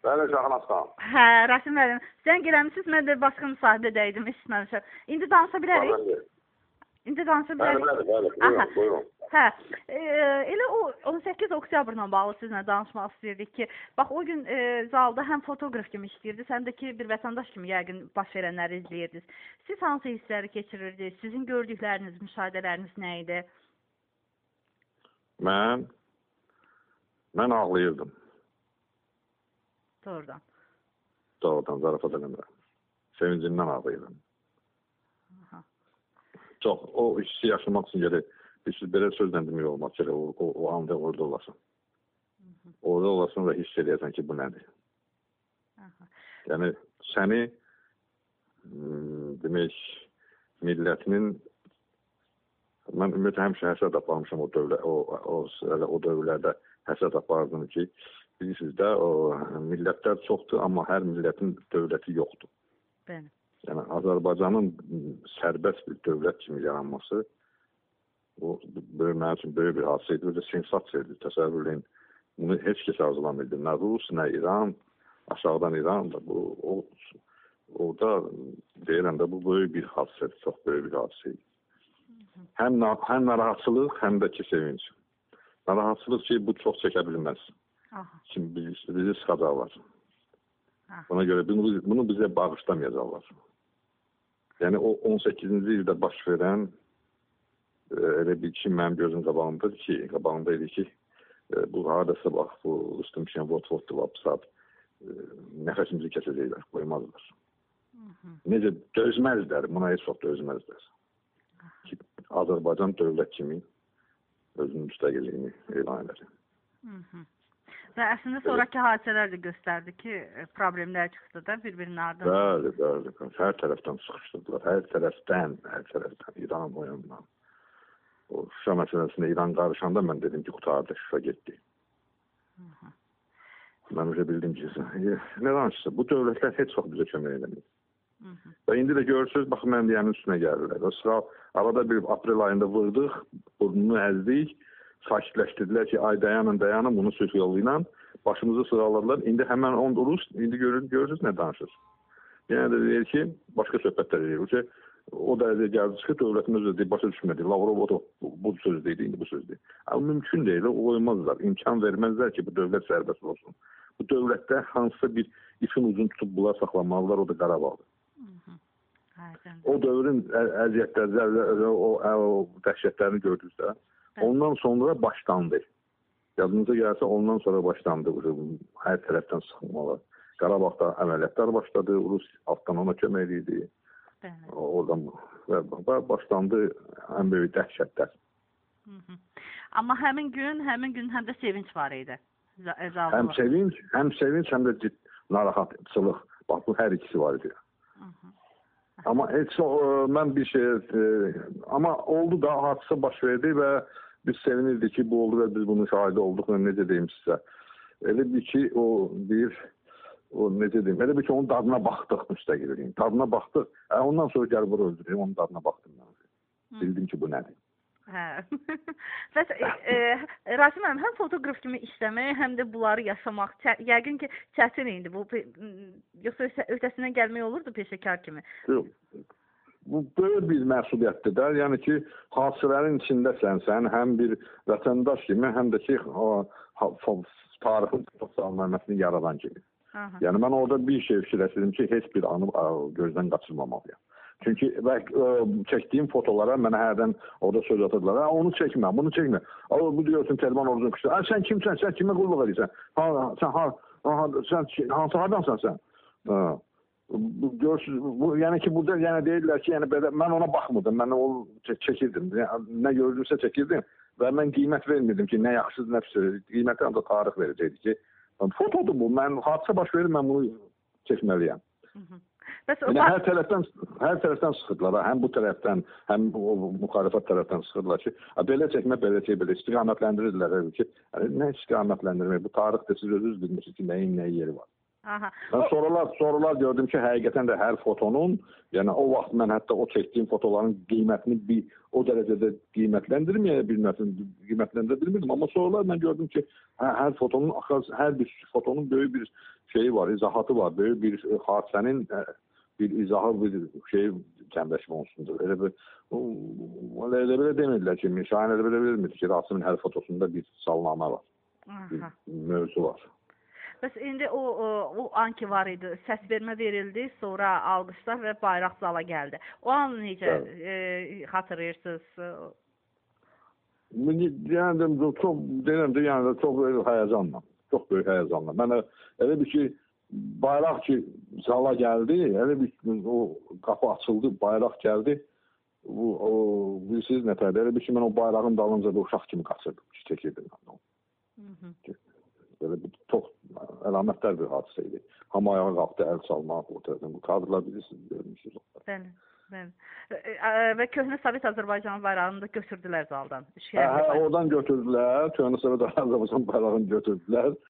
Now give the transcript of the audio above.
Bəli, Şahnaz xanım. Hə, Rasim müəllim, zəng eləmişsiniz, mən də başqa müsahibədəydim, eşitməmişəm. İndi danışa bilərik? İndi danışa bilərik? Bəli, buyurun. Hə, elə o 18 oktyabrla bağlı sizinlə danışmaq istəyirdik ki, bax o gün zalda həm fotoqraf kimi işləyirdiniz, həm də ki bir vətəndaş kimi yəqin baş verənləri izləyirdiniz. Siz hansı hissləri keçirirdiniz? Sizin gördükləriniz, müşahidələriniz nə idi? Mən ağlayırdım. Doğrudan. Doğrudan, zarafat eləmirəm. Sevincimdən ağlayırdım. Çox, o hissi yaşamaq üçün gəlir. Siz belə sözlə demək olmaz ki, o anda orada olasın. Orada olasın və hiss edəyəsən ki, bu nədir? Yəni, səni demək, millətinin mən ümumiyyətlə həmişə həsəd aparmışam o dövrlərdə həsəd apardım ki, bilirsiniz də, millətlər çoxdur, amma hər millətin dövləti yoxdur. Bəli. Yəni, Azərbaycanın sərbəst bir dövlət kimi yaranması, o, mənim üçün böyük bir hadisə idi, və sensasiya idi, təsəvvür edin. Bunu heç kəs arzulamırdı. Nə Rus, nə İran, aşağıdan İran da, orada deyirəm də, bu böyük bir hadisədir, çox böyük bir hadisə idi. Həm narahatçılıq, həm də ki, sevinç. Narahatçılıq ki, bu çox çəkə bilməz. Şimdi bizi sıxacaqlar. Buna görə bunu bizə bağışlamayacaqlar. Yəni o 18-ci ildə baş verən elə bir ki, mənim gözüm qabağımda idi ki, bu haradasa bax, bu Rüstəm vot-votdu, vapsat, nəfəsimizi kəsəcəklər, qoymazlar. Necə dözməzlər, buna heç vaxt dözməzlər. Ki, Azərbaycan dövlət kimi özünün müstəqilliyini elan edir. Və əslində sonraki hadisələr də göstərdi ki, problemlər çıxdı da bir-birinin ardından. Bəli. Hər tərəfdən sıxışdırdılar. Hər tərəfdən. İran o yandan. O Şuşa məsələsində İran qarışanda mən dedim ki, qutardı, Şuşa getdi. Mən öyle bildim ki, nə danışsa, bu dövlətlər heç vaxt bizə kömək edəmir. Və indi də görürsünüz, baxın, mən deyənin üstünə gəlirlər. Arada bir aprel ayında vurdıq, burnunu əzdik, sakitləşdirdilər ki, ay dayanın, bunu sülh yolu ilə başımızı sıraladılar. İndi həmən Rus, indi görürsünüz nə danışır. Yəni də deyir ki, başqa söhbətlər deyir ki, o dərəcə gəldi çıxır, dövlətin özü başa düşmədi. Lavrov bu söz deyildi, indi bu söz deyil. Amma mümkün deyil, o qoymazlar, imkan verməzlər ki, bu dövlət sərbəst olsun. Bu dövlətdə hansısa bir ipin ucunu tutub bunlar saxlamalılar, o da Qarabağdır. O dövrün əziyyətləri, o dəhşətlərini gördüksə, ondan sonra başlandı. Yadınıza gəlsə, ondan sonra başlandı hər tərəfdən sıxılmalar. Qarabağda əməliyyatlar başladı, Rus altdan ona kömək edirdi. Oradan başlandı ən böyük dəhşətlər. Amma həmin gün həm də sevinç var idi. Həm sevinç, həm də narahatçılıq. Bax, bu hər ikisi var idi. Amma mən bir şey, amma oldu da, hadisə baş verdi və biz sevinirdik ki, bu oldu və biz bunun şahidi olduq və necə deyim sizə. Elə bir ki, necə deyim, elə bir ki, onun dadına baxdıq müstəqilliyin. Dadına baxdıq, ondan sonra gəlib bunu öldüreyim, onun dadına baxdım. Bildim ki, bu nədir. Bəs, Rasim müəllim, həm fotoqraf kimi işləmək, həm də bunları yaşamaq, yəqin ki, çətin indi bu, yoxsa öhdəsindən gəlmək olurdu peşəkar kimi? Bu, böyük bir məsuliyyətdir də, yəni ki, hadisələrin içindəsən, sən həm bir vətəndaş kimi, həm də ki, tarixin salmaməsini yaradan kimi. Yəni, mən orada bir şey fikirləşdirdim ki, heç bir anı gözdən qaçırmamalıyam. Çünki çəkdiyim fotolara mənə hərdən orada söz atırdılar. Onu çəkmə, bunu çəkmə. Bu diyorsun, Telman Orucun kuşu. Sən kimsən, sən kimə qulluq edirsən? Sən hardansan sən? Yəni ki, burada deyirlər ki, mən ona baxmırdım, mən onu çəkirdim. Nə gördümsə çəkirdim və mən qiymət vermirdim ki, nə yaxşıdır, nə pis. Qiymətə ancaq tarix verəcəkdi ki, fotodur bu, hadisə baş verir, mən bunu çəkməliyəm. Yəni, hər tərəfdən sıxırdılar, həm bu tərəfdən, həm müxalifət tərəfdən sıxırdılar ki, belə çəkmə, belə istiqamətləndirirlər ki, nə istiqamətləndirmək, bu tarixdə siz özünüz bilmişsiniz ki, nəyin nəyi yeri var. Aha. Ben sonralar gördüm ki həqiqətən də hər fotonun, yəni o vaxt mən hətta o çəkdiyim fotoların qiymətini o dərəcədə qiymətləndirməyə bilmirdim, amma sonralar mən gördüm ki, hər bir fotonun böyük bir şeyi var, izahatı var, böyük bir hadisənin bir izahı, bir şey cəmləşmə olsundur. Elə belə demirlər ki, Şahin elə belə vermir ki, Rasimin hər fotosunda bir salnamə var, bir mövzu var. Bəs indi o an ki var idi, səs vermə verildi, sonra alqışlar və bayraq zala gəldi. O an necə xatırlayırsınız? Yəni çox böyük həyəcanla, çox böyük həyəcanla. Mən elə bir ki, bayraq ki zala gəldi, elə bir o qapı açıldı, bayraq gəldi. Bilirsiniz nətərdir? Elə bir ki, mən o bayrağın dalınca bir uşaq kimi qaçırdım, çəkirdim. Böyle bir çok əlamətdar bir hadisə idi. Hamı ayağa qalxdı, əl çalmaq, bu kadrlar bilirsiniz, görmüşsünüz. Bəli. Və Köhnə Sovet Azərbaycan bayrağını da götürdülər zaldan. Oradan götürdülər, Köhnə Sovet Azərbaycan bayrağını götürdülər.